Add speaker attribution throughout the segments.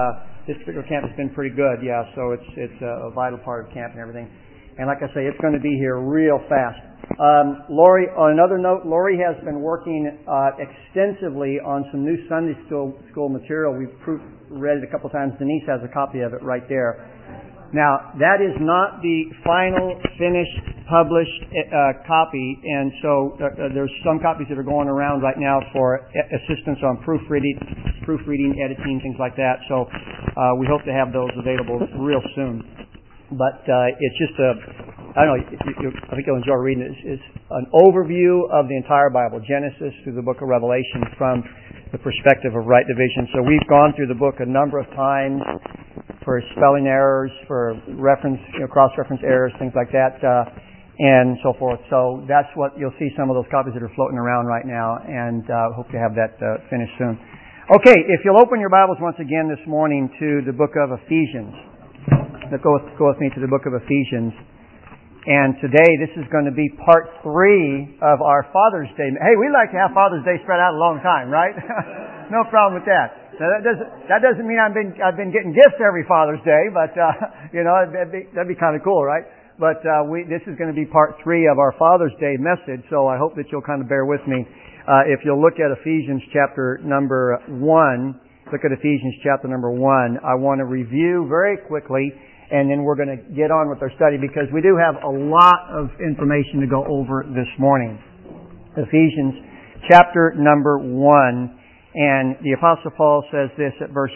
Speaker 1: This particular camp has been pretty good, yeah. So it's a vital part of camp and everything. And like I say, it's going to be here real fast. Lori, on another note, Lori has been working extensively on some new Sunday school material. We've read it a couple times. Denise has a copy of it right there. Now, that is not the final, finished, published copy, and so there's some copies that are going around right now for assistance on proofreading, editing, things like that. So we hope to have those available real soon. But it's just I don't know, I think you'll enjoy reading it. It's an overview of the entire Bible, Genesis through the book of Revelation, from the perspective of right division. So we've gone through the book a number of times for spelling errors, for reference, cross-reference errors, things like that, and so forth. So that's what you'll see, some of those copies that are floating around right now, and hope to have that finished soon. Okay, if you'll open your Bibles once again this morning to the book of Ephesians. Go with me to the book of Ephesians. And today, this is going to be part 3 of our Father's Day. Hey, we like to have Father's Day spread out a long time, right? No problem with that. Now, that doesn't mean I've been getting gifts every Father's Day, but that'd be kind of cool, right? But this is going to be part 3 of our Father's Day message, so I hope that you'll kind of bear with me. If you'll look at Ephesians chapter number 1, look at Ephesians chapter number 1. I want to review very quickly, and then we're going to get on with our study because we do have a lot of information to go over this morning. Ephesians chapter number 1. And the Apostle Paul says this at verse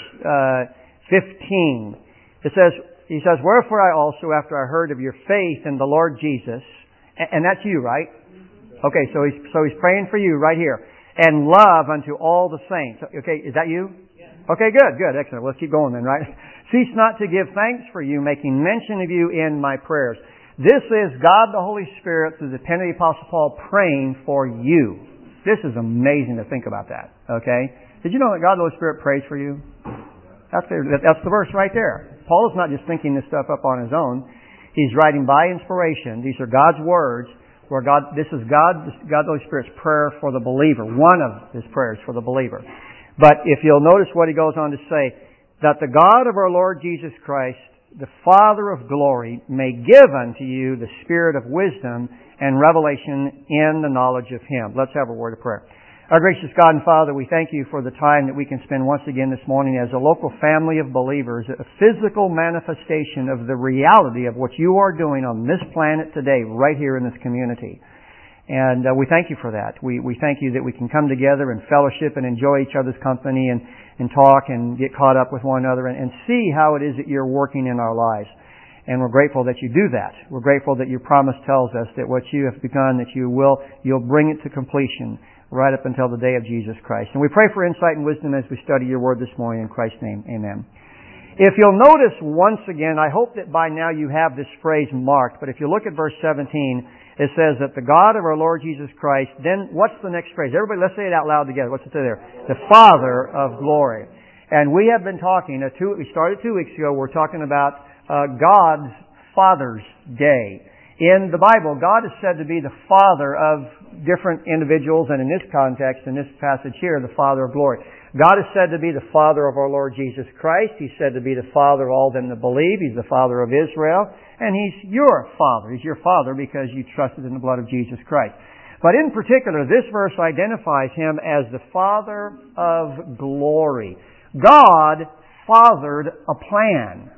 Speaker 1: 15. He says, "Wherefore I also, after I heard of your faith in the Lord Jesus," and that's you, right? Okay, so he's praying for you right here. "And love unto all the saints." Okay, is that you? Yes. Okay, good, excellent. Let's keep going then, right? "Cease not to give thanks for you, making mention of you in my prayers." This is God the Holy Spirit through the pen of the Apostle Paul praying for you. This is amazing to think about that, okay? Did you know that God the Holy Spirit prays for you? That's the verse right there. Paul is not just thinking this stuff up on his own. He's writing by inspiration. These are God's words, where this is God the Holy Spirit's prayer for the believer, one of His prayers for the believer. But if you'll notice what he goes on to say, "That the God of our Lord Jesus Christ, the Father of glory, may give unto you the spirit of wisdom and revelation in the knowledge of Him." Let's have a word of prayer. Our gracious God and Father, we thank you for the time that we can spend once again this morning as a local family of believers, a physical manifestation of the reality of what you are doing on this planet today, right here in this community. And we thank you for that. We thank you that we can come together and fellowship and enjoy each other's company and talk and get caught up with one another and see how it is that you're working in our lives. And we're grateful that you do that. We're grateful that your promise tells us that what you have begun, that you'll bring it to completion right up until the day of Jesus Christ. And we pray for insight and wisdom as we study your word this morning. In Christ's name, amen. If you'll notice once again, I hope that by now you have this phrase marked, but if you look at verse 17, it says that the God of our Lord Jesus Christ, then what's the next phrase? Everybody, let's say it out loud together. What's it say there? The Father of glory. And we have been talking, we started 2 weeks ago, we're talking about God's Father's Day. In the Bible, God is said to be the Father of different individuals, and in this context, in this passage here, the Father of glory. God is said to be the Father of our Lord Jesus Christ. He's said to be the Father of all them that believe. He's the Father of Israel. And He's your Father. He's your Father because you trusted in the blood of Jesus Christ. But in particular, this verse identifies Him as the Father of glory. God fathered a plan.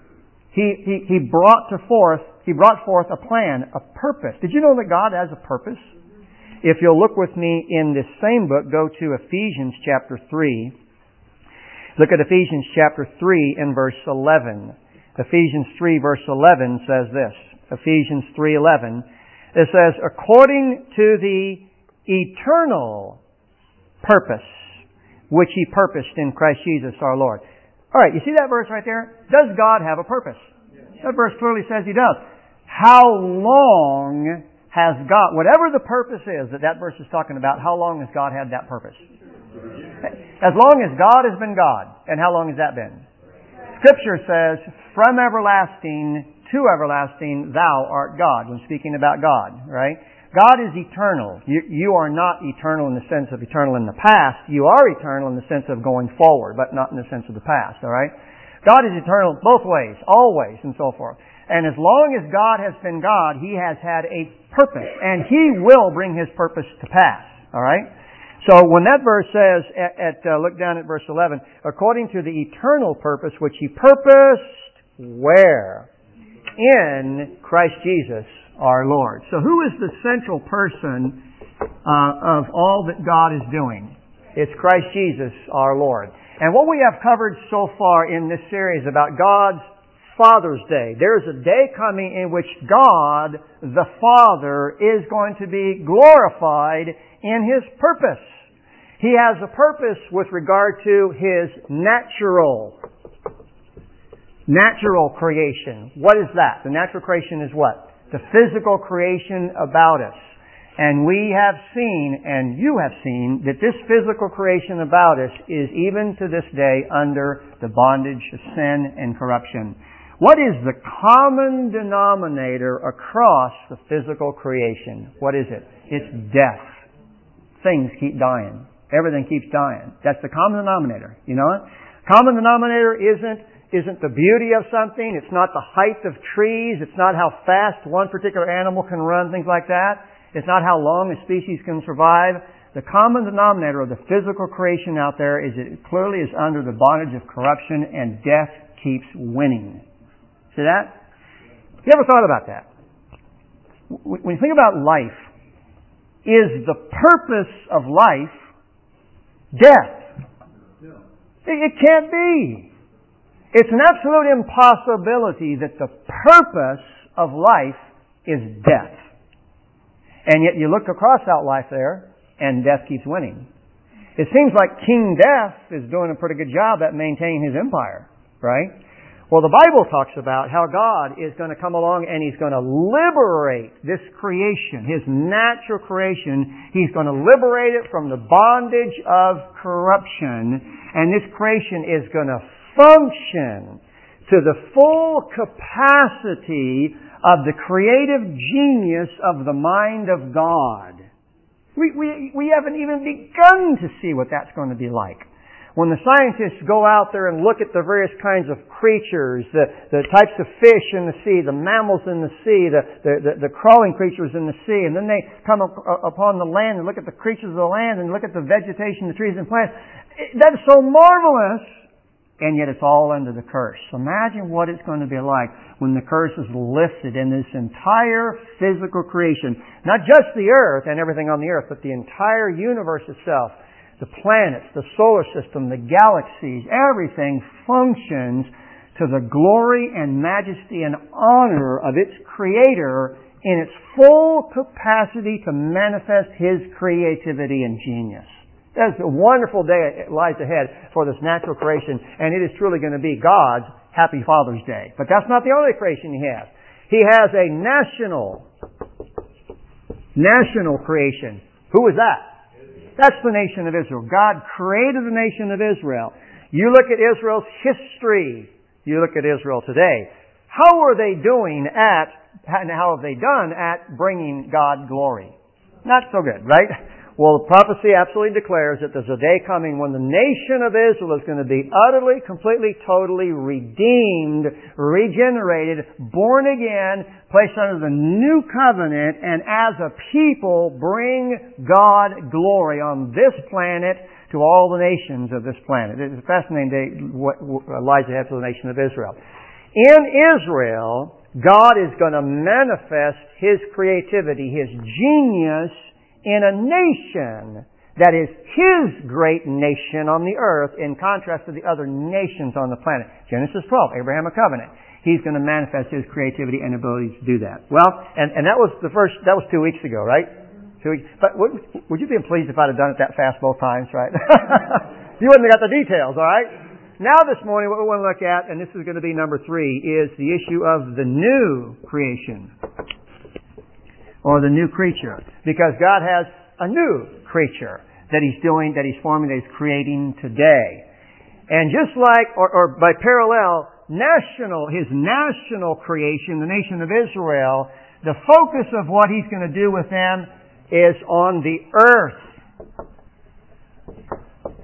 Speaker 1: He brought forth a plan, a purpose. Did you know that God has a purpose? If you'll look with me in this same book, go to Ephesians chapter 3. Look at Ephesians chapter 3 and verse 11. Ephesians 3 verse 11 says this. Ephesians 3:11. It says, "According to the eternal purpose which He purposed in Christ Jesus our Lord." All right, you see that verse right there? Does God have a purpose? That verse clearly says He does. How long has God, whatever the purpose is that verse is talking about, how long has God had that purpose? As long as God has been God. And how long has that been? Scripture says, "From everlasting to everlasting, thou art God," when speaking about God, right? God is eternal. You are not eternal in the sense of eternal in the past. You are eternal in the sense of going forward, but not in the sense of the past, all right? God is eternal both ways, always, and so forth. And as long as God has been God, He has had a purpose, and He will bring His purpose to pass. All right? So when that verse says, look down at verse 11, according to the eternal purpose which He purposed, where? In Christ Jesus our Lord. So who is the central person of all that God is doing? It's Christ Jesus our Lord. And what we have covered so far in this series about God's Father's Day. There's a day coming in which God, the Father, is going to be glorified in His purpose. He has a purpose with regard to His natural creation. What is that? The natural creation is what? The physical creation about us. And we have seen, and you have seen, that this physical creation about us is even to this day under the bondage of sin and corruption. What is the common denominator across the physical creation? What is it? It's death. Things keep dying. Everything keeps dying. That's the common denominator. You know it? Common denominator isn't the beauty of something. It's not the height of trees. It's not how fast one particular animal can run, things like that. It's not how long a species can survive. The common denominator of the physical creation out there is it clearly is under the bondage of corruption, and death keeps winning. See that? You ever thought about that? When you think about life, is the purpose of life death? It can't be. It's an absolute impossibility that the purpose of life is death. And yet you look across that life there, and death keeps winning. It seems like King Death is doing a pretty good job at maintaining his empire, right? Well, the Bible talks about how God is going to come along and He's going to liberate this creation, His natural creation. He's going to liberate it from the bondage of corruption. And this creation is going to function to the full capacity of the creative genius of the mind of God. We haven't even begun to see what that's going to be like. When the scientists go out there and look at the various kinds of creatures, the types of fish in the sea, the mammals in the sea, the crawling creatures in the sea, and then they come upon the land and look at the creatures of the land and look at the vegetation, the trees and plants, that's so marvelous, and yet it's all under the curse. Imagine what it's going to be like when the curse is lifted in this entire physical creation. Not just the earth and everything on the earth, but the entire universe itself. The planets, the solar system, the galaxies, everything functions to the glory and majesty and honor of its Creator in its full capacity to manifest His creativity and genius. That's a wonderful day that lies ahead for this natural creation, and it is truly going to be God's Happy Father's Day. But that's not the only creation He has. He has a national creation. Who is that? That's the nation of Israel. God created the nation of Israel. You look at Israel's history. You look at Israel today. How are they doing how have they done at bringing God glory? Not so good, right? Well, the prophecy absolutely declares that there's a day coming when the nation of Israel is going to be utterly, completely, totally redeemed, regenerated, born again, placed under the new covenant, and as a people bring God glory on this planet to all the nations of this planet. It's a fascinating day what lies ahead for the nation of Israel. In Israel, God is going to manifest His creativity, His genius, in a nation that is His great nation on the earth in contrast to the other nations on the planet. Genesis 12, Abraham a covenant. He's going to manifest His creativity and ability to do that. Well, and that was that was 2 weeks ago, right? 2 weeks. But would you be pleased if I'd have done it that fast both times, right? You wouldn't have got the details, all right? Now this morning what we want to look at, and this is going to be number 3, is the issue of the new creation. Or the new creature. Because God has a new creature that He's doing, that He's forming, that He's creating today. And just like, or by parallel, His national creation, the nation of Israel, the focus of what He's going to do with them is on the earth.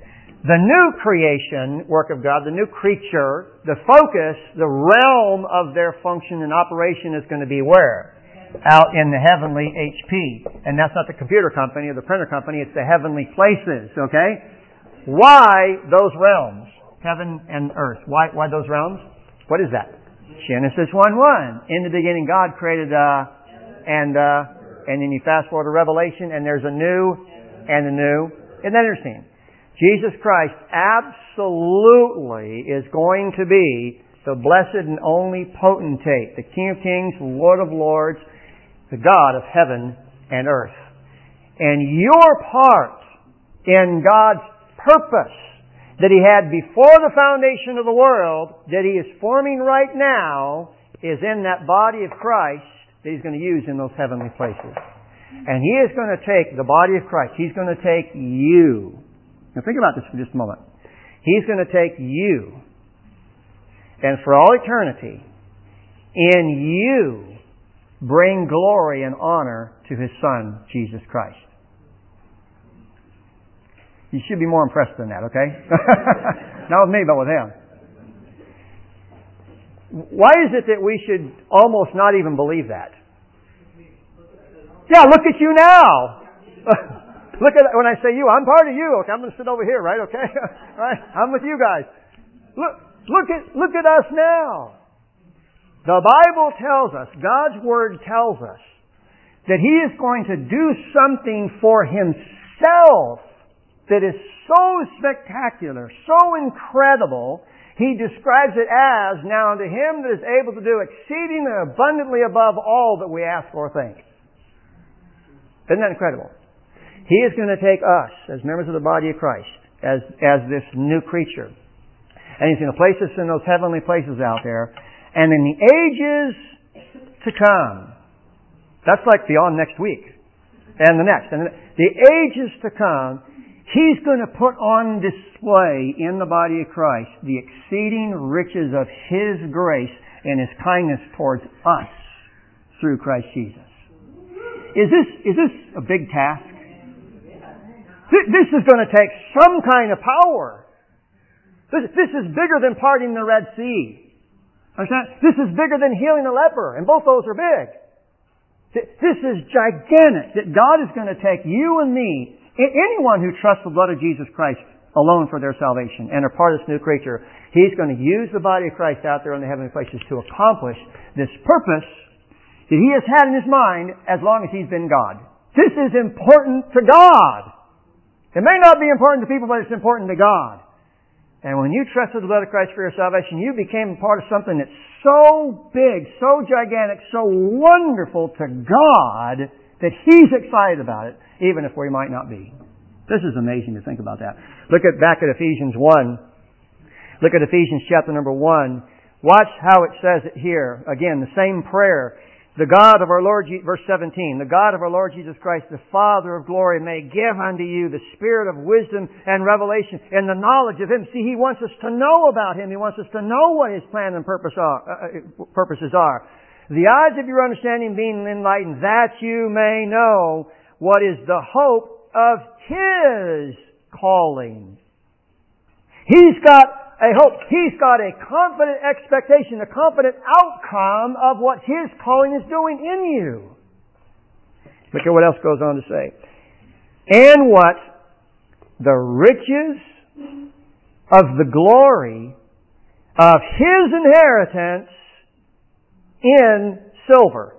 Speaker 1: The new creation work of God, the new creature, the focus, the realm of their function and operation is going to be where? Out in the heavenly HP. And that's not the computer company or the printer company, it's the heavenly places, okay? Why those realms? Heaven and earth. Why those realms? What is that? Genesis 1:1. In the beginning God created and then you fast forward to Revelation and there's a new and a new. Isn't that interesting? Jesus Christ absolutely is going to be the blessed and only potentate, the King of Kings, Lord of Lords, the God of heaven and earth. And your part in God's purpose that He had before the foundation of the world, that He is forming right now, is in that body of Christ that He's going to use in those heavenly places. And He is going to take the body of Christ. He's going to take you. Now think about this for just a moment. He's going to take you, and for all eternity, in you, bring glory and honor to His Son, Jesus Christ. You should be more impressed than that, okay? Not with me, but with Him. Why is it that we should almost not even believe that? Yeah, look at you now! Look at when I say you, I'm part of you. Okay, I'm going to sit over here, right? Okay, right? I'm with you guys. Look at us now. The Bible tells us, God's Word tells us, that He is going to do something for Himself that is so spectacular, so incredible. He describes it as, now unto Him that is able to do exceeding and abundantly above all that we ask or think. Isn't that incredible? He is going to take us as members of the body of Christ, as this new creature. And He's going to place us in those heavenly places out there. And in the ages to come, that's like beyond next week. And the next. And the ages to come, He's going to put on display in the body of Christ the exceeding riches of His grace and His kindness towards us through Christ Jesus. Is this a big task? This is going to take some kind of power. This is bigger than parting the Red Sea. Understand? This is bigger than healing a leper, and both those are big. This is gigantic, that God is going to take you and me, anyone who trusts the blood of Jesus Christ alone for their salvation and are part of this new creature. He's going to use the body of Christ out there in the heavenly places to accomplish this purpose that He has had in His mind as long as He's been God. This is important to God. It may not be important to people, but it's important to God. And when you trusted the blood of Christ for your salvation, you became part of something that's so big, so gigantic, so wonderful to God that He's excited about it, even if we might not be. This is amazing to think about that. Look back at Ephesians 1. Look at Ephesians chapter number 1. Watch how it says it here. Again, the same prayer. The God of our Lord, verse 17, the God of our Lord Jesus Christ, the Father of glory, may give unto you the spirit of wisdom and revelation and the knowledge of Him. See, He wants us to know about Him. He wants us to know what His plan and purposes are. The eyes of your understanding being enlightened, that you may know what is the hope of His calling. He's got a hope. He's got a confident expectation, a confident outcome of what His calling is doing in you. Look at what else goes on to say. And what the riches of the glory of His inheritance in silver,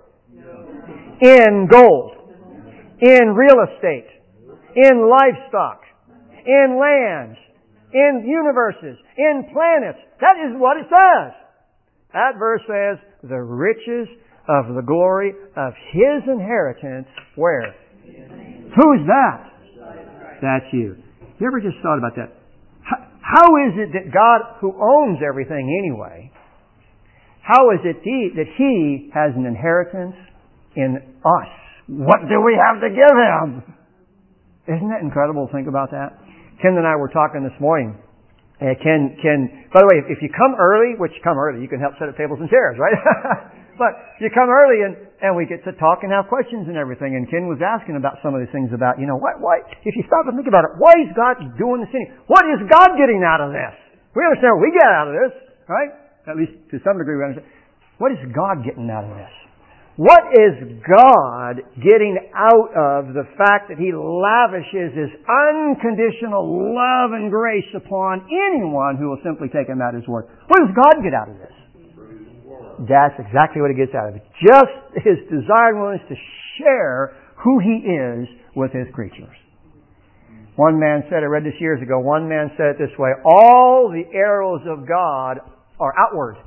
Speaker 1: in gold, in real estate, in livestock, in lands, in universes, in planets. That is what it says. That verse says, the riches of the glory of His inheritance, where? Who's that? That's you. You ever just thought about that? How is it that God, who owns everything anyway, how is it that He has an inheritance in us? What do we have to give Him? Isn't that incredible to think about that? Ken and I were talking this morning. Ken, by the way, if you come early, which come early, you can help set up tables and chairs, right? But you come early and And we get to talk and have questions and everything. And Ken was asking about some of these things about, why, if you stop and think about it, why is God doing this sinning? What is God getting out of this? We understand what we get out of this, right? At least to some degree we understand. What is God getting out of this? What is God getting out of the fact that He lavishes His unconditional love and grace upon anyone who will simply take Him at His word? What does God get out of this? That's exactly what He gets out of it. Just His desire and willingness to share who He is with His creatures. One man said, I read this years ago, one man said it this way, all the arrows of God are outward.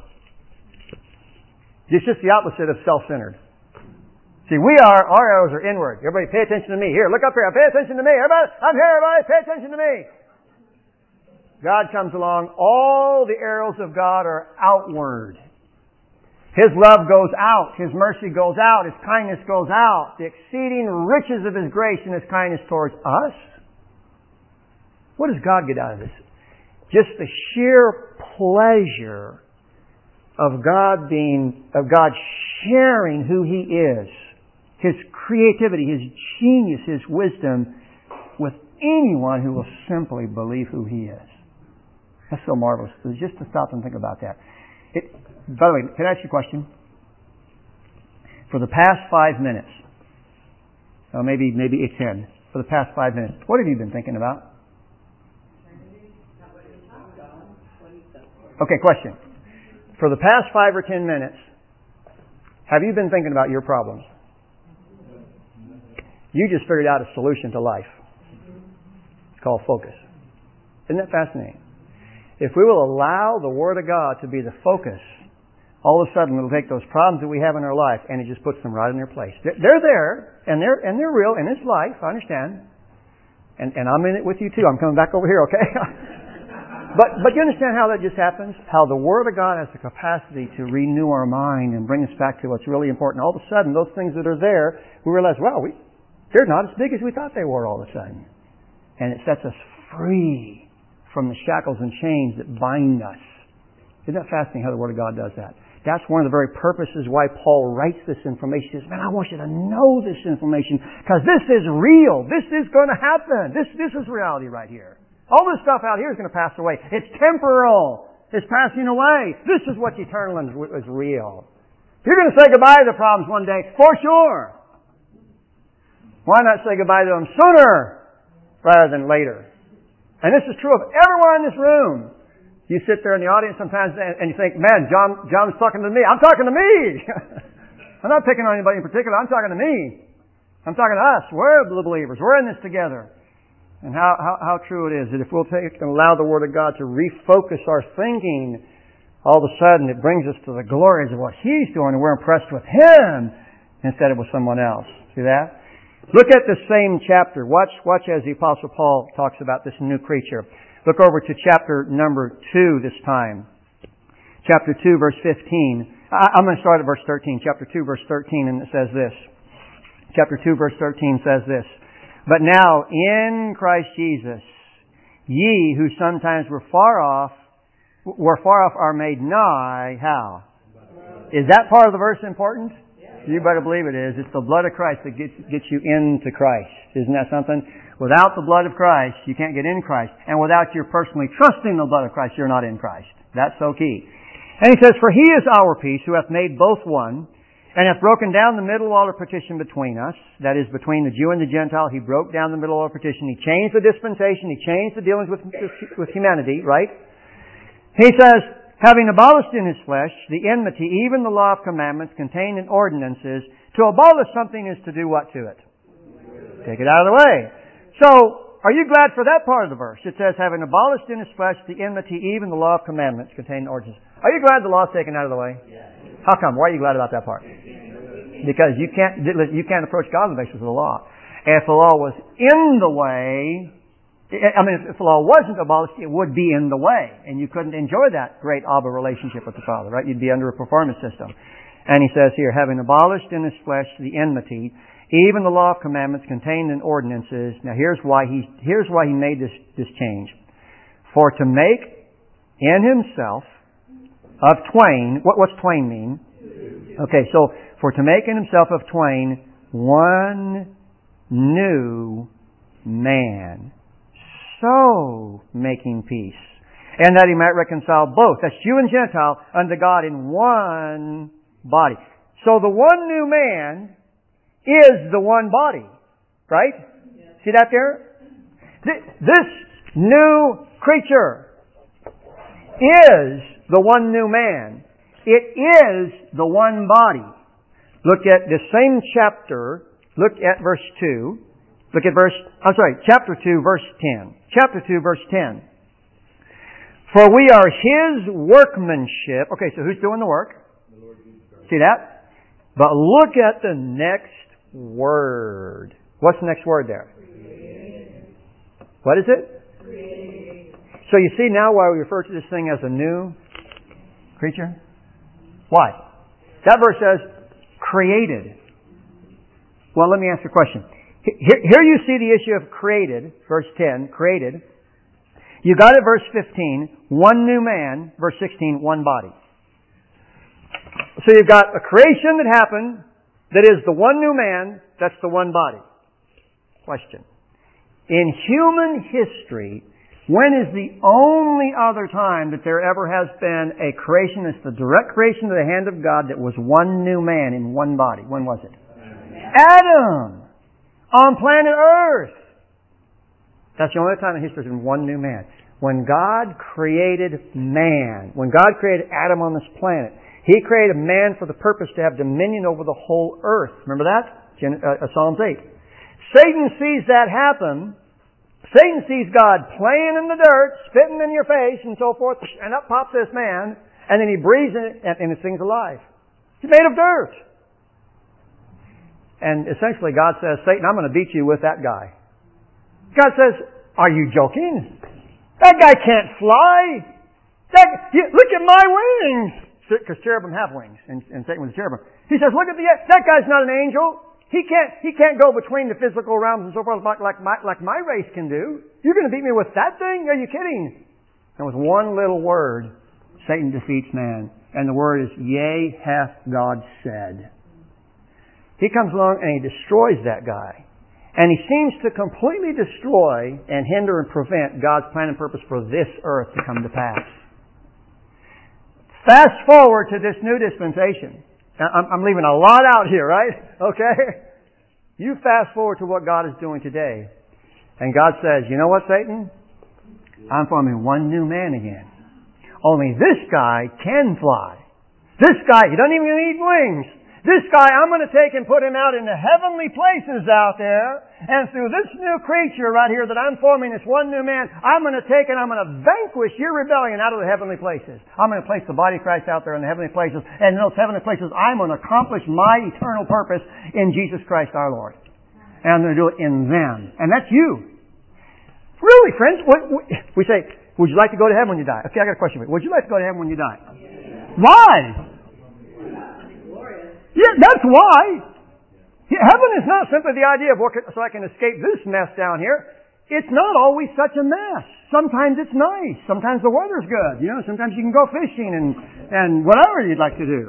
Speaker 1: It's just the opposite of self-centered. See, our arrows are inward. Everybody pay attention to me. Here, look up here. Pay attention to me. Everybody, I'm here, everybody. Pay attention to me. God comes along. All the arrows of God are outward. His love goes out. His mercy goes out. His kindness goes out. The exceeding riches of His grace and His kindness towards us. What does God get out of this? Just the sheer pleasure of God sharing who He is, His creativity, His genius, His wisdom with anyone who will simply believe who He is. That's so marvelous. So just to stop and think about that. By the way, can I ask you a question? For the past 5 minutes, or maybe it's 10, for the past 5 minutes, what have you been thinking about? Okay, question. For the past 5 or 10 minutes, have you been thinking about your problems? You just figured out a solution to life. It's called focus. Isn't that fascinating? If we will allow the Word of God to be the focus, all of a sudden it'll take those problems that we have in our life and it just puts them right in their place. They're there, and they're real, and it's life, I understand. And I'm in it with you too. I'm coming back over here, okay? But you understand how that just happens? How the Word of God has the capacity to renew our mind and bring us back to what's really important. All of a sudden, those things that are there, we realize, wow, they're not as big as we thought they were all of a sudden. And it sets us free from the shackles and chains that bind us. Isn't that fascinating how the Word of God does that? That's one of the very purposes why Paul writes this information. He says, man, I want you to know this information because this is real. This is going to happen. This is reality right here. All this stuff out here is going to pass away. It's temporal. It's passing away. This is what's eternal and is real. You're going to say goodbye to the problems one day, for sure. Why not say goodbye to them sooner rather than later? And this is true of everyone in this room. You sit there in the audience sometimes and you think, man, John's talking to me. I'm talking to me. I'm not picking on anybody in particular. I'm talking to me. I'm talking to us. We're the believers. We're in this together. And how true it is that if we'll take and allow the Word of God to refocus our thinking, all of a sudden it brings us to the glories of what He's doing and we're impressed with Him instead of with someone else. See that? Look at the same chapter. Watch as the Apostle Paul talks about this new creature. Look over to chapter number 2 this time. Chapter 2, verse 15. I'm going to start at verse 13. Chapter 2, verse 13, and it says this. Chapter 2, verse 13 says this. But now, in Christ Jesus, ye who sometimes were far off are made nigh. How? Is that part of the verse important? You better believe it is. It's the blood of Christ that gets you into Christ. Isn't that something? Without the blood of Christ, you can't get in Christ. And without your personally trusting the blood of Christ, you're not in Christ. That's so key. And he says, for He is our peace, who hath made both one, and hath broken down the middle wall of partition between us, that is, between the Jew and the Gentile. He broke down the middle wall of partition. He changed the dispensation. He changed the dealings with humanity, right? He says, having abolished in His flesh the enmity, even the law of commandments contained in ordinances, to abolish something is to do what to it? Take it out of the way. So, are you glad for that part of the verse? It says, having abolished in His flesh the enmity, even the law of commandments contained in ordinances. Are you glad the law is taken out of the way? How come? Why are you glad about that part? Because you can't approach God on the basis of the law. If the law was in the way, if the law wasn't abolished, it would be in the way. And you couldn't enjoy that great Abba relationship with the Father, right? You'd be under a performance system. And he says here, having abolished in His flesh the enmity, even the law of commandments contained in ordinances. Now here's why he made this change. For to make in Himself of twain, what's twain mean? Okay, so for to make in himself of twain one new man, so making peace, and that he might reconcile both, that's Jew and Gentile, unto God in one body. So the one new man is the one body, right? See that there? This new creature is the one new man. It is the one body. Look at the same chapter. Look at verse 2. Look at chapter 2, verse 10. Chapter 2, verse 10. For we are His workmanship. Okay, so who's doing the work? See that? But look at the next word. What's the next word there? Created. What is it? Created. So you see now why we refer to this thing as a new creature? Why? That verse says, created. Well, let me ask you a question. Here you see the issue of created, verse 10, created. You got it, verse 15, one new man, verse 16, one body. So you've got a creation that happened that is the one new man, that's the one body. Question. In human history, when is the only other time that there ever has been a creation that's the direct creation of the hand of God that was one new man in one body? When was it? Adam! On planet Earth! That's the only time in history there's been one new man. When God created man, when God created Adam on this planet, He created man for the purpose to have dominion over the whole earth. Remember that? Psalms 8. Satan sees that happen. Satan sees God playing in the dirt, spitting in your face, and so forth, and up pops this man, and then he breathes in it, and this thing's alive. He's made of dirt. And essentially God says, Satan, I'm going to beat you with that guy. God says, are you joking? That guy can't fly. Look at my wings. Because cherubim have wings, and Satan was a cherubim. He says, look at that guy's not an angel. He can't go between the physical realms and so forth like my race can do. You're going to beat me with that thing? Are you kidding? And with one little word, Satan defeats man. And the word is, yea, hath God said. He comes along and he destroys that guy. And he seems to completely destroy and hinder and prevent God's plan and purpose for this earth to come to pass. Fast forward to this new dispensation. I'm leaving a lot out here, right? Okay? You fast forward to what God is doing today. And God says, you know what, Satan? I'm forming one new man again. Only this guy can fly. This guy, he doesn't even need wings. This guy, I'm going to take and put him out in the heavenly places out there. And through this new creature right here that I'm forming, this one new man, I'm going to take and I'm going to vanquish your rebellion out of the heavenly places. I'm going to place the body of Christ out there in the heavenly places. And in those heavenly places, I'm going to accomplish my eternal purpose in Jesus Christ our Lord. And I'm going to do it in them. And that's you. Really, friends? We say, would you like to go to heaven when you die? Okay, I got a question for you. Would you like to go to heaven when you die? Yeah. Why? Yeah, that's why. Heaven is not simply the idea of so I can escape this mess down here. It's not always such a mess. Sometimes it's nice. Sometimes the weather's good. You know, sometimes you can go fishing and whatever you'd like to do.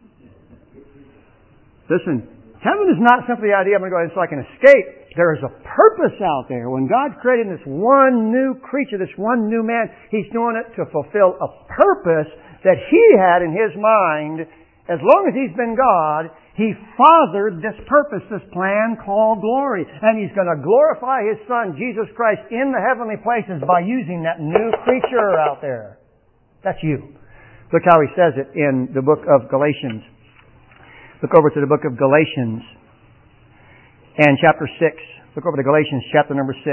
Speaker 1: Listen, heaven is not simply the idea I'm going to go so I can escape. There is a purpose out there. When God created this one new creature, this one new man, He's doing it to fulfill a purpose that He had in His mind. As long as He's been God, He fathered this purpose, this plan called glory. And He's going to glorify His Son, Jesus Christ, in the heavenly places by using that new creature out there. That's you. Look how He says it in the book of Galatians. Look over to the book of Galatians and chapter 6. Look over to Galatians chapter number 6.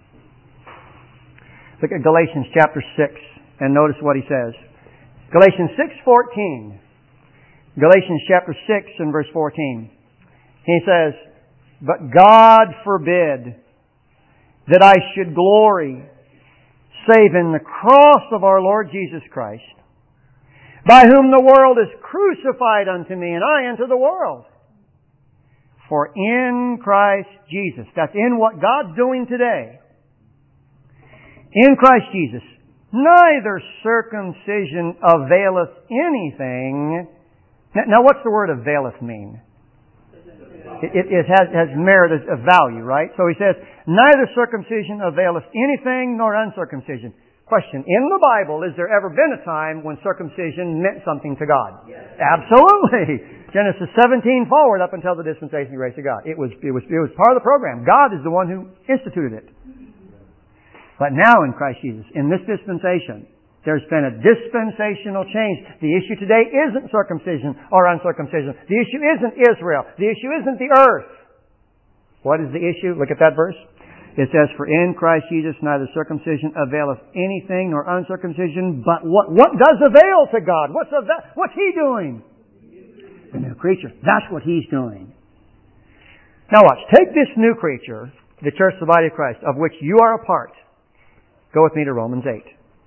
Speaker 1: Look at Galatians chapter 6 and notice what he says. Galatians 6:14. Galatians chapter 6 and verse 14. He says, but God forbid that I should glory save in the cross of our Lord Jesus Christ, by whom the world is crucified unto me, and I unto the world. For in Christ Jesus, that's in what God's doing today, in Christ Jesus, neither circumcision availeth anything, Now what's the word availeth mean? It has merit, a value, right? So he says, neither circumcision availeth anything nor uncircumcision. Question, in the Bible, has there ever been a time when circumcision meant something to God? Yes. Absolutely. Genesis 17 forward up until the dispensation of grace of God. It was part of the program. God is the one who instituted it. But now in Christ Jesus, in this dispensation, there's been a dispensational change. The issue today isn't circumcision or uncircumcision. The issue isn't Israel. The issue isn't the earth. What is the issue? Look at that verse. It says, for in Christ Jesus neither circumcision availeth anything nor uncircumcision, but what does avail to God? What's He doing? The new creature. That's what He's doing. Now watch. Take this new creature, the church, the body of Christ, of which you are a part. Go with me to Romans 8.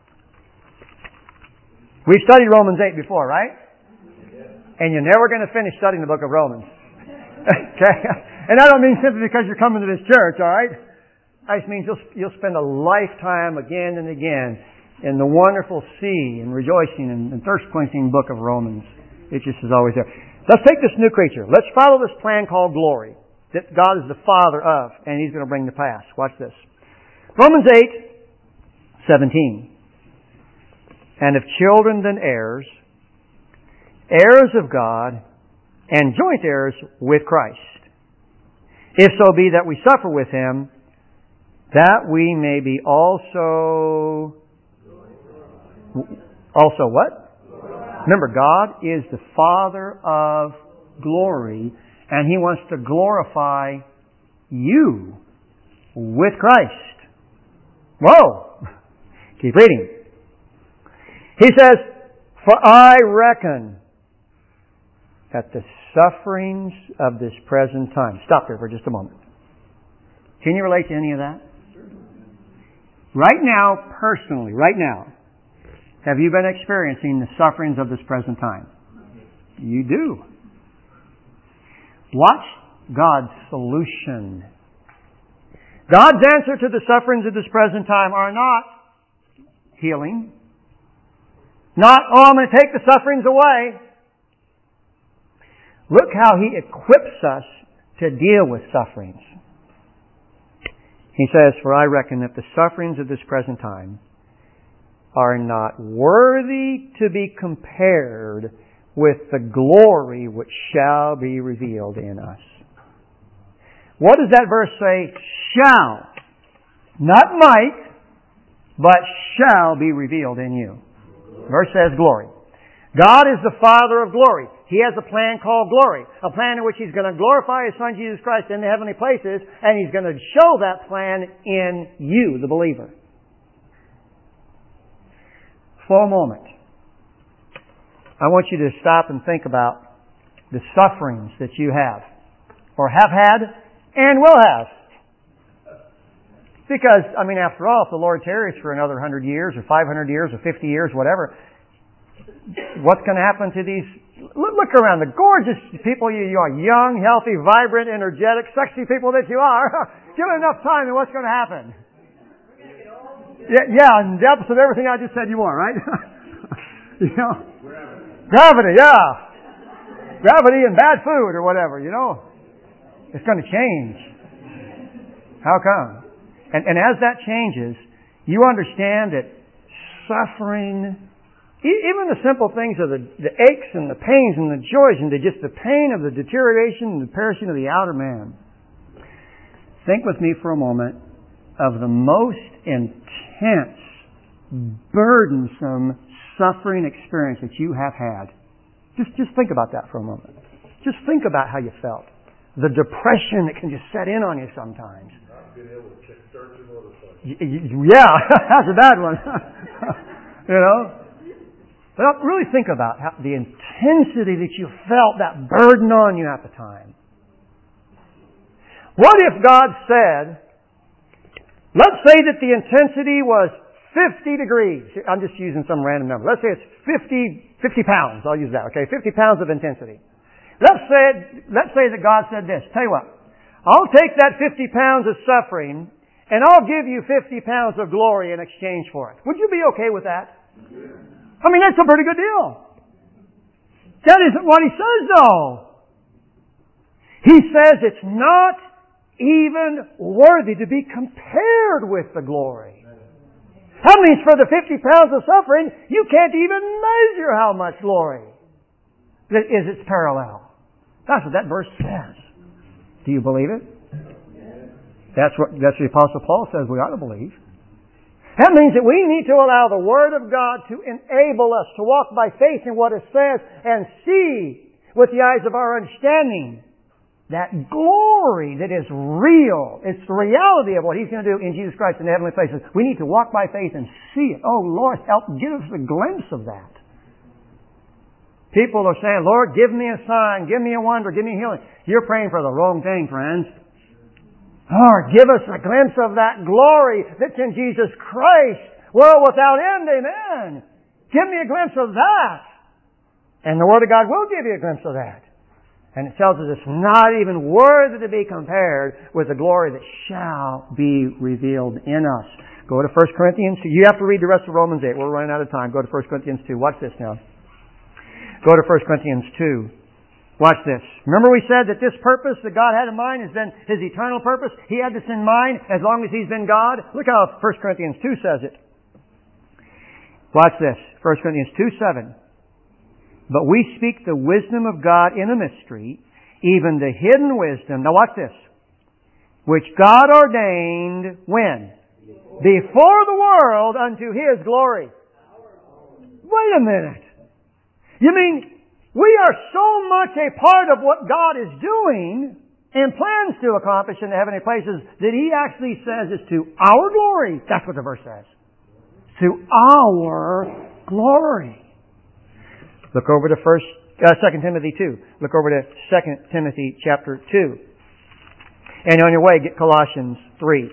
Speaker 1: We've studied Romans 8 before, right? And you're never going to finish studying the book of Romans. Okay? And I don't mean simply because you're coming to this church, all right? I just mean you'll spend a lifetime again and again in the wonderful sea and rejoicing and thirst-quenching book of Romans. It just is always there. Let's take this new creature. Let's follow this plan called glory that God is the Father of, and He's going to bring to pass. Watch this. Romans 8:17. And if children, then heirs, heirs of God, and joint heirs with Christ. If so be that we suffer with Him, that we may be also what? Remember, God is the Father of glory, and He wants to glorify you with Christ. Whoa! Keep reading. He says, for I reckon that the sufferings of this present time. Stop there for just a moment. Can you relate to any of that? Right now, personally, right now, have you been experiencing the sufferings of this present time? You do. Watch God's solution. God's answer to the sufferings of this present time are not healing. Not, I'm going to take the sufferings away. Look how He equips us to deal with sufferings. He says, for I reckon that the sufferings of this present time are not worthy to be compared with the glory which shall be revealed in us. What does that verse say? Shall. Not might, but shall be revealed in you. Verse says glory. God is the Father of glory. He has a plan called glory. A plan in which He's going to glorify His Son Jesus Christ in the heavenly places, and He's going to show that plan in you, the believer. For a moment, I want you to stop and think about the sufferings that you have, or have had, and will have. Because, after all, if the Lord tarries for another 100 years, or 500 years, or 50 years, whatever, what's going to happen to these? Look around, the gorgeous people you are, young, healthy, vibrant, energetic, sexy people that you are. Give it enough time, and what's going to happen? Yeah, and the opposite of everything I just said you are, right? Gravity, yeah. Gravity and bad food, or whatever, It's going to change. How come? And as that changes, you understand that suffering, even the simple things of the aches and the pains and the joys and just the pain of the deterioration and the perishing of the outer man. Think with me for a moment of the most intense, burdensome suffering experience that you have had. Just think about that for a moment. Just think about how you felt. The depression that can just set in on you sometimes. Yeah, that's a bad one. But really think about how the intensity that you felt, that burden on you at the time. What if God said, let's say that the intensity was 50 degrees. I'm just using some random number. Let's say it's 50 pounds. I'll use that, okay? 50 pounds of intensity. Let's say that God said this. Tell you what, I'll take that 50 pounds of suffering and I'll give you 50 pounds of glory in exchange for it. Would you be okay with that? That's a pretty good deal. That isn't what He says, though. He says it's not even worthy to be compared with the glory. That means for the 50 pounds of suffering, you can't even measure how much glory is its parallel. That's what that verse says. Do you believe it? That's what the Apostle Paul says we ought to believe. That means that we need to allow the Word of God to enable us to walk by faith in what it says and see with the eyes of our understanding that glory that is real. It's the reality of what He's going to do in Jesus Christ in the heavenly places. We need to walk by faith and see it. Oh, Lord, help give us a glimpse of that. People are saying, Lord, give me a sign, give me a wonder, give me a healing. You're praying for the wrong thing, friends. Lord, give us a glimpse of that glory that's in Jesus Christ, world without end, amen. Give me a glimpse of that. And the Word of God will give you a glimpse of that. And it tells us it's not even worthy to be compared with the glory that shall be revealed in us. Go to 1 Corinthians 2. You have to read the rest of Romans 8. We're running out of time. Go to 1 Corinthians 2. Watch this now. Go to 1 Corinthians 2. Watch this. Remember we said that this purpose that God had in mind has been His eternal purpose? He had this in mind as long as He's been God? Look how 1 Corinthians 2 says it. Watch this. 1 Corinthians 2:7. But we speak the wisdom of God in a mystery, even the hidden wisdom. Now watch this. Which God ordained when? Before the world unto His glory. Wait a minute. You mean we are so much a part of what God is doing and plans to accomplish in the heavenly places that He actually says it's to our glory. That's what the verse says. To our glory. Look over to 2 Timothy 2. Look over to 2 Timothy chapter 2. And on your way, get Colossians 3.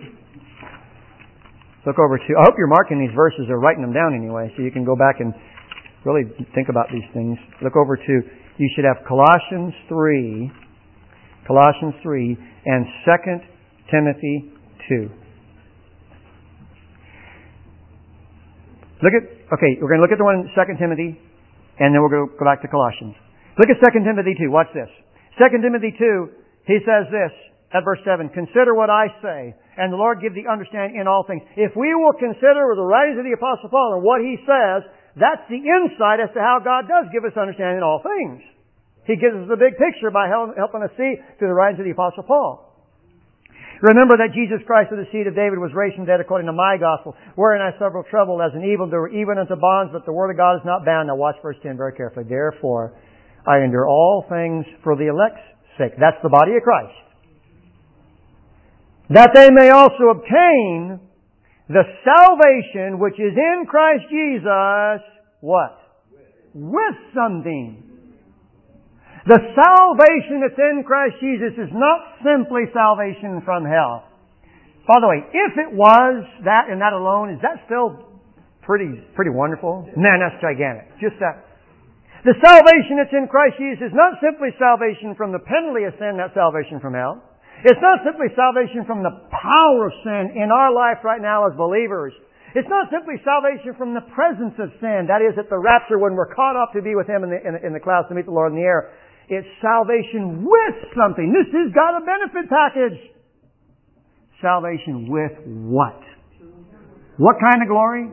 Speaker 1: Look over to... I hope you're marking these verses or writing them down anyway, so you can go back and really think about these things. Look over to... You should have Colossians 3 and 2 Timothy 2. Okay, we're going to look at the one in 2 Timothy, and then we're going to go back to Colossians. Look at 2 Timothy 2. Watch this. 2 Timothy 2, he says this at verse 7, Consider what I say, and the Lord give thee understanding in all things. If we will consider the writings of the Apostle Paul and what he says, that's the insight as to how God does give us understanding in all things. He gives us the big picture by helping us see through the writings of the Apostle Paul. Remember that Jesus Christ of the seed of David was raised from the dead according to my gospel, wherein I suffered trouble as an evildoer, even unto bonds, but the word of God is not bound. Now watch verse 10 very carefully. Therefore, I endure all things for the elect's sake. That's the body of Christ. That they may also obtain the salvation which is in Christ Jesus, what? With something. The salvation that's in Christ Jesus is not simply salvation from hell. By the way, if it was that and that alone, is that still pretty wonderful? Man, that's gigantic. Just that. The salvation that's in Christ Jesus is not simply salvation from the penalty of sin, that's salvation from hell. It's not simply salvation from the power of sin in our life right now as believers. It's not simply salvation from the presence of sin. That is at the rapture when we're caught up to be with Him in the clouds to meet the Lord in the air. It's salvation with something. This has got a benefit package. Salvation with what? What kind of glory?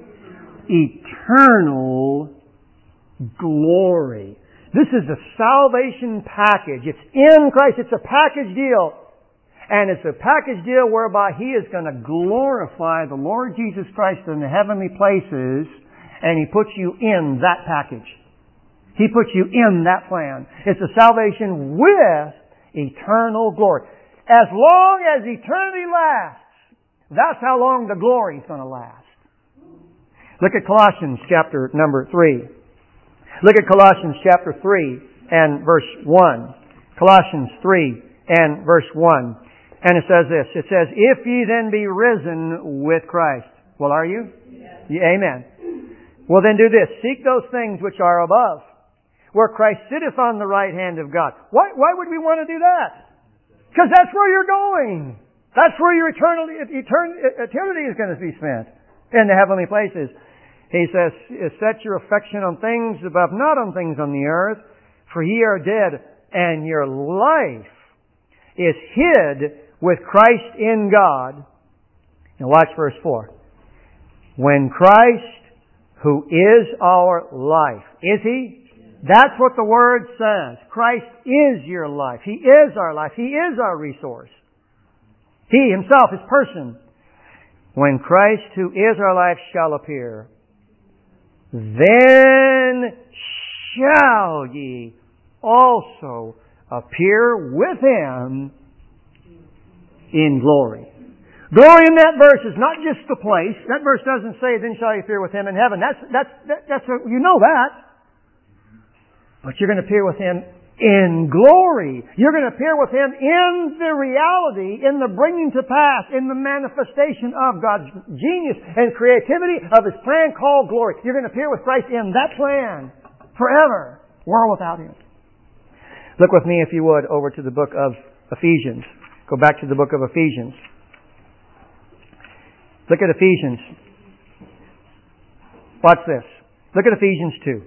Speaker 1: Eternal glory. This is the salvation package. It's in Christ. It's a package deal. And it's a package deal whereby He is going to glorify the Lord Jesus Christ in the heavenly places, and He puts you in that package. He puts you in that plan. It's a salvation with eternal glory. As long as eternity lasts, that's how long the glory is going to last. Look at Colossians chapter number 3. Look at Colossians chapter 3 and verse 1. Colossians 3 and verse 1. And it says this. It says, If ye then be risen with Christ. Well, are you? Yes. Amen. Well, then do this. Seek those things which are above, where Christ sitteth on the right hand of God. Why would we want to do that? Because that's where you're going. That's where your eternity is going to be spent, in the heavenly places. He says, Set your affection on things above, not on things on the earth. For ye are dead, and your life is hid with Christ in God. Now watch verse 4. When Christ, who is our life, is He? That's what the Word says. Christ is your life. He is our life. He is our resource. He Himself, His person. When Christ, who is our life, shall appear, then shall ye also appear with Him in glory. Glory in that verse is not just the place. That verse doesn't say, then shall you appear with Him in heaven. You know that. But you're going to appear with Him in glory. You're going to appear with Him in the reality, in the bringing to pass, in the manifestation of God's genius and creativity of His plan called glory. You're going to appear with Christ in that plan forever, world without Him. Look with me, if you would, over to the book of Ephesians. Go back to the book of Ephesians. Look at Ephesians. Watch this. Look at Ephesians 2.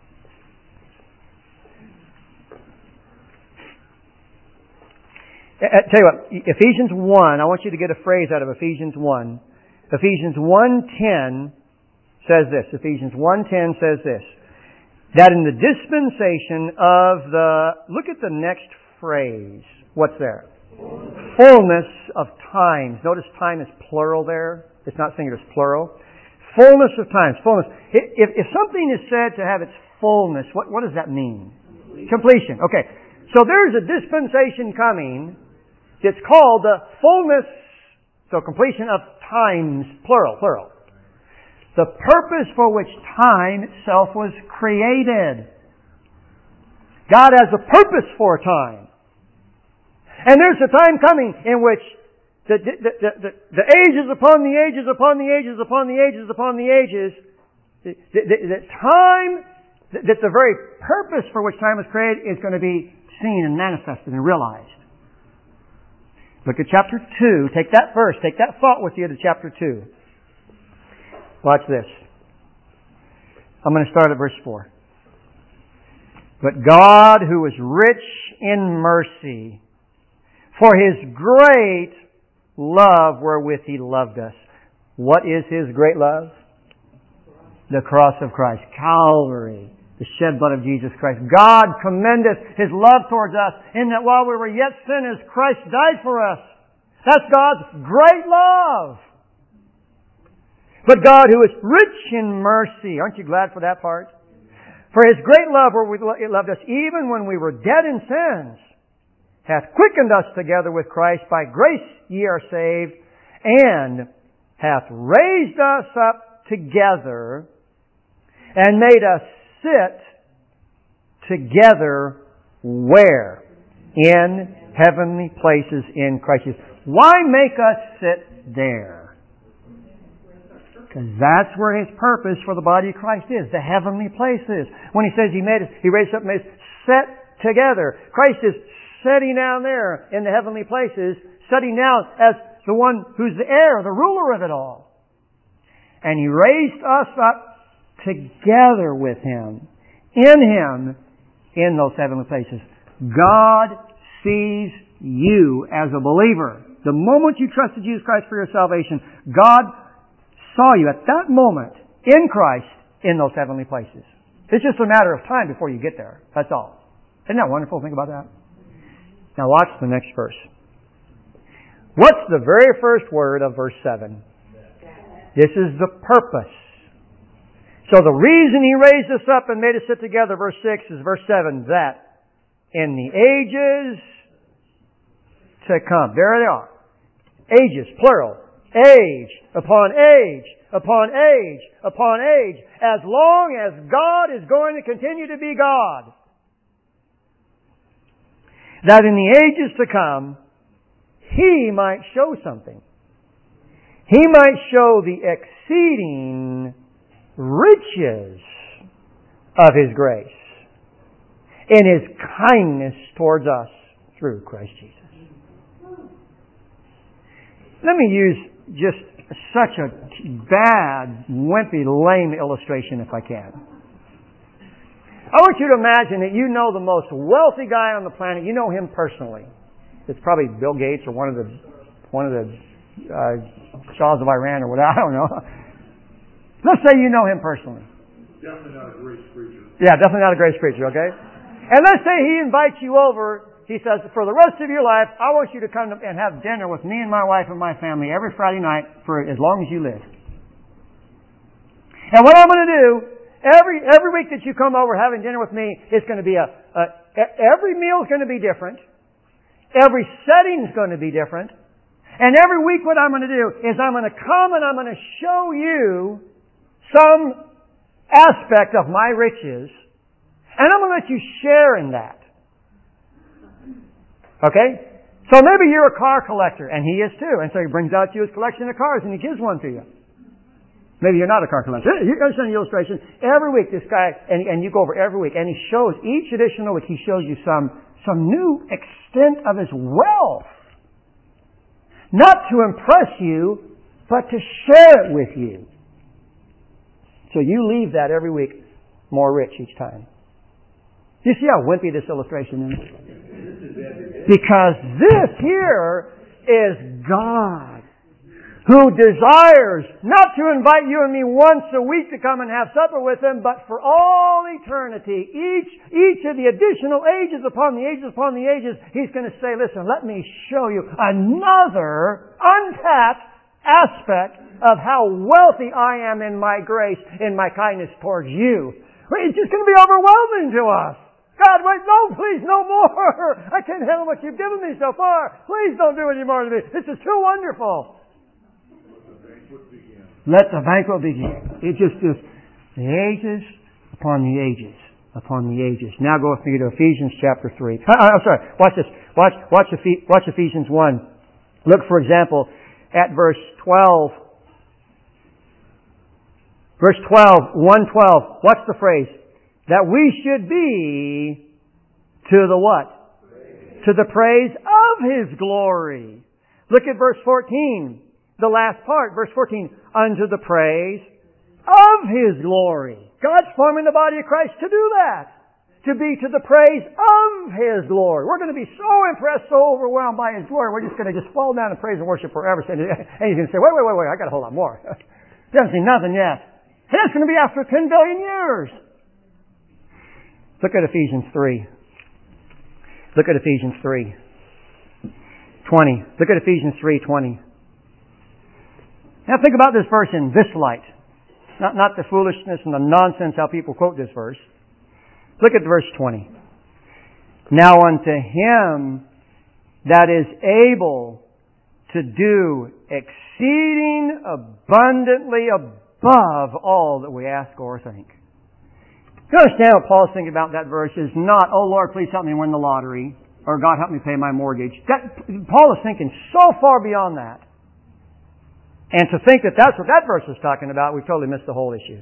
Speaker 1: Tell you what, Ephesians 1, I want you to get a phrase out of Ephesians 1. Ephesians 1:10 says this. Ephesians 1:10 says this. That in the dispensation of the... Look at the next phrase. What's there? Fullness of times. Notice time is plural there. It's not singular, it's plural. Fullness of times. Fullness. If something is said to have its fullness, what does that mean? Completion. Okay. So there's a dispensation coming. It's called the fullness, so completion of times, plural. The purpose for which time itself was created. God has a purpose for time. And there's a time coming in which the ages upon the ages upon the ages upon the ages upon the ages, the time, that the very purpose for which time was created is going to be seen and manifested and realized. Look at chapter 2. Take that verse, take that thought with you to chapter 2. Watch this. I'm going to start at verse 4. But God, who is rich in mercy, for His great love wherewith He loved us. What is His great love? The cross of Christ. Calvary. The shed blood of Jesus Christ. God commendeth His love towards us in that while we were yet sinners, Christ died for us. That's God's great love. But God, who is rich in mercy, aren't you glad for that part? For His great love wherewith He loved us, even when we were dead in sins, hath quickened us together with Christ. By grace ye are saved, and hath raised us up together, and made us sit together where? In heavenly places in Christ Jesus. Why make us sit there? Because that's where His purpose for the body of Christ is. The heavenly places. When He says He raised up and made us sit together. Christ is sitting down there in the heavenly places, sitting down as the one who's the heir, the ruler of it all. And He raised us up together with Him, in those heavenly places. God sees you as a believer. The moment you trusted Jesus Christ for your salvation, God saw you at that moment in Christ in those heavenly places. It's just a matter of time before you get there. That's all. Isn't that wonderful? Think about that. Now watch the next verse. What's the very first word of verse 7? This is the purpose. So the reason He raised us up and made us sit together, verse 6, is verse 7, that in the ages to come. There they are. Ages, plural. Age upon age upon age upon age. As long as God is going to continue to be God. That in the ages to come, He might show something. He might show the exceeding riches of His grace in His kindness towards us through Christ Jesus. Let me use just such a bad, wimpy, lame illustration if I can. I want you to imagine that you know the most wealthy guy on the planet. You know him personally. It's probably Bill Gates or one of the Shahs of Iran or whatever. I don't know. Let's say you know him personally.
Speaker 2: Definitely not a grace preacher.
Speaker 1: Yeah, definitely not a grace preacher, okay? And let's say he invites you over. He says, for the rest of your life, I want you to come and have dinner with me and my wife and my family every Friday night for as long as you live. And what I'm going to do, every week that you come over having dinner with me, it's going to be every meal is going to be different. Every setting is going to be different. And every week what I'm going to do is I'm going to come and I'm going to show you some aspect of my riches. And I'm going to let you share in that. Okay? So maybe you're a car collector, and he is too. And so he brings out to you his collection of cars and he gives one to you. Maybe you're not a car collector. You understand the illustration? Every week this guy, and you go over every week, and he shows, each additional week he shows you some new extent of his wealth. Not to impress you, but to share it with you. So you leave that every week more rich each time. Do you see how wimpy this illustration is? Because this here is God, who desires not to invite you and me once a week to come and have supper with Him, but for all eternity, each of the additional ages upon the ages upon the ages, He's going to say, listen, let me show you another untapped aspect of how wealthy I am in my grace, in my kindness towards you. It's just going to be overwhelming to us. God, wait, no, please, no more. I can't handle what you've given me so far. Please don't do any more to me. This is too wonderful. Let the banquet begin. It just the ages upon the ages upon the ages. Now go with me to Ephesians chapter 3. I'm sorry. Watch this. Watch Ephesians 1. Look, for example, at verse 12. Verse 12, 1:12. Watch the phrase. That we should be to the what? Praise. To the praise of His glory. Look at verse 14. The last part, verse 14. Unto the praise of His glory. God's forming the body of Christ to do that. To be to the praise of His glory. We're going to be so impressed, so overwhelmed by His glory, we're just going to fall down and praise and worship forever. And He's going to say, wait, I got a whole lot more. He hasn't seen nothing yet. And that's going to be after 10 billion years. Look at Ephesians 3. Look at Ephesians 3. 20. Look at Ephesians 3:20. Now think about this verse in this light. Not the foolishness and the nonsense how people quote this verse. Look at verse 20. Now unto Him that is able to do exceeding abundantly above all that we ask or think. You understand what Paul's thinking about that verse is not, oh Lord, please help me win the lottery, or God help me pay my mortgage. Paul is thinking so far beyond that. And to think that that's what that verse is talking about, we've totally missed the whole issue.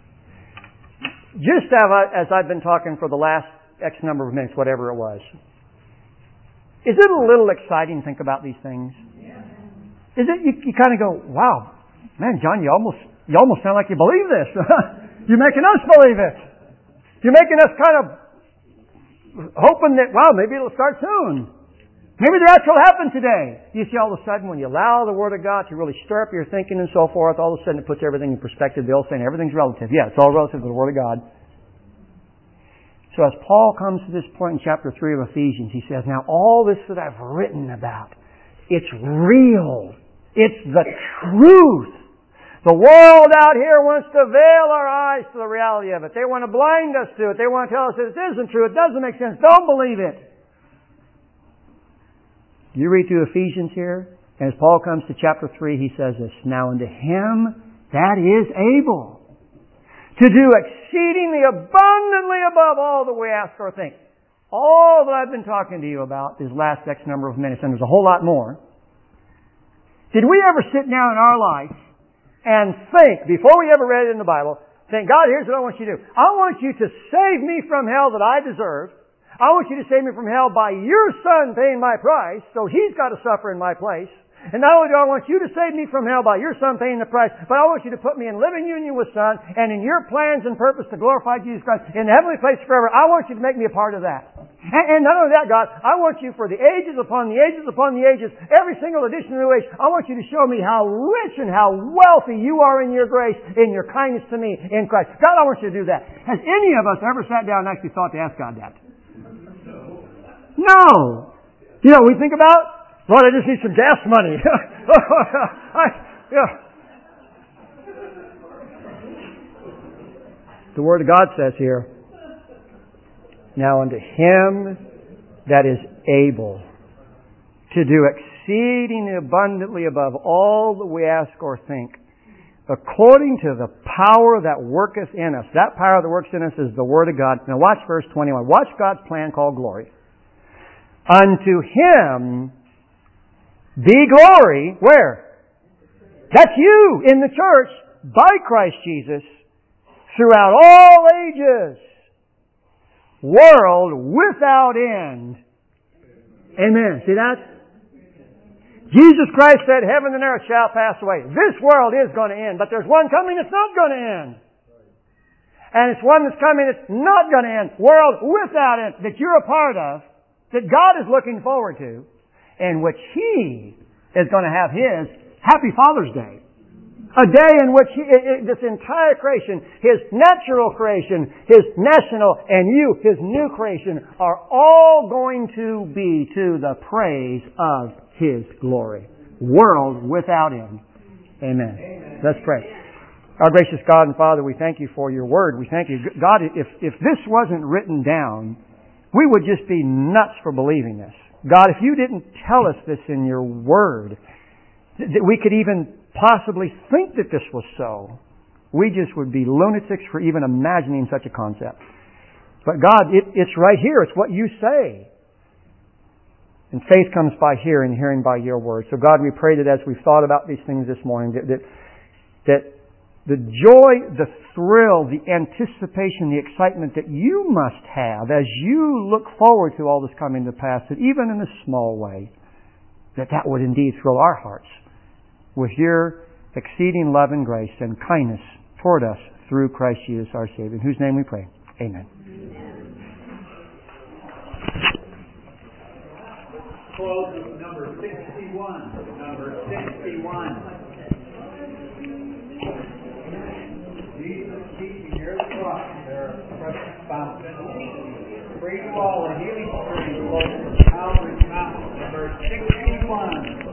Speaker 1: Just as I've been talking for the last X number of minutes, whatever it was, is it a little exciting to think about these things? Is it? You kind of go, wow, man, John, you almost sound like you believe this. You're making us believe it. You're making us kind of hoping that, wow, maybe it'll start soon. Maybe the rapture will happen today. You see, all of a sudden, when you allow the Word of God to really stir up your thinking and so forth, all of a sudden it puts everything in perspective. The old saying, everything's relative. Yeah, it's all relative to the Word of God. So as Paul comes to this point in chapter 3 of Ephesians, he says, now all this that I've written about, it's real. It's the truth. The world out here wants to veil our eyes to the reality of it. They want to blind us to it. They want to tell us that it isn't true. It doesn't make sense. Don't believe it. You read through Ephesians here, and as Paul comes to chapter 3, he says this, now unto Him that is able to do exceedingly abundantly above all that we ask or think. All that I've been talking to you about these last X number of minutes, and there's a whole lot more. Did we ever sit down in our life and think, before we ever read it in the Bible, think, God, here's what I want you to do. I want you to save me from hell that I deserve. I want you to save me from hell by your Son paying my price, so He's got to suffer in my place. And not only do I want you to save me from hell by your Son paying the price, but I want you to put me in living union with Son and in your plans and purpose to glorify Jesus Christ in the heavenly place forever. I want you to make me a part of that. And not only that, God, I want you for the ages upon the ages upon the ages, every single edition of the new age, I want you to show me how rich and how wealthy you are in your grace, in your kindness to me in Christ. God, I want you to do that. Has any of us ever sat down and actually thought to ask God that? No. You know, we think about, Lord, I just need some gas money. The Word of God says here, now unto Him that is able to do exceedingly abundantly above all that we ask or think, according to the power that worketh in us. That power that works in us is the Word of God. Now watch verse 21. Watch God's plan called glory. Unto Him be glory, where? That's you in the church, by Christ Jesus, throughout all ages, world without end. Amen. See that? Jesus Christ said, heaven and earth shall pass away. This world is going to end, but there's one coming that's not going to end. And it's one that's coming that's not going to end. World without end, that you're a part of, that God is looking forward to, in which He is going to have His Happy Father's Day. A day in which this entire creation, His natural creation, His national, and you, His new creation, are all going to be to the praise of His glory. World without end. Amen. Amen. Let's pray. Our gracious God and Father, we thank You for Your Word. We thank You. God, if this wasn't written down, we would just be nuts for believing this. God, if You didn't tell us this in Your Word, that we could even possibly think that this was so, we just would be lunatics for even imagining such a concept. But God, it's right here. It's what You say. And faith comes by hearing, hearing by Your Word. So God, we pray that as we've thought about these things this morning, that the joy, the thrill, the anticipation, the excitement that You must have as You look forward to all this coming to pass, that even in a small way, that would indeed thrill our hearts with Your exceeding love and grace and kindness toward us through Christ Jesus our Savior, in whose name we pray. Amen.
Speaker 2: Close with number 61. Number 61. Jesus keeping near the cross, their precious fountain. Free to all, a healing stream flows from Calvary's mountain. Number 61.